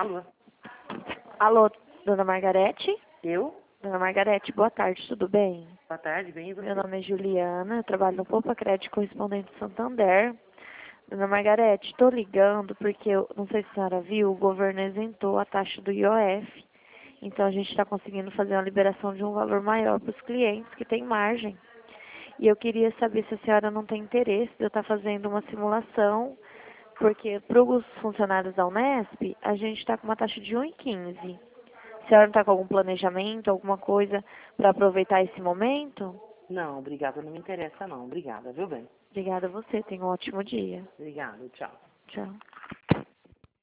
Alô? Alô, dona Margarete? Eu? Dona Margarete, boa tarde, tudo bem? Boa tarde, bem e você? Meu nome é Juliana, eu trabalho no Poupa Crédito Correspondente Santander. Dona Margarete, estou ligando porque, não sei se a senhora viu, o governo isentou a taxa do IOF. Então a gente está conseguindo fazer uma liberação de um valor maior para os clientes que têm margem. E eu queria saber se a senhora não tem interesse de eu estar fazendo uma simulação, porque para os funcionários da Unesp, a gente está com uma taxa de 1,15. A senhora não está com algum planejamento, alguma coisa para aproveitar esse momento? Não, obrigada, não me interessa não. Obrigada, viu bem? Obrigada a você, tenha um ótimo dia. Obrigada, tchau. Tchau.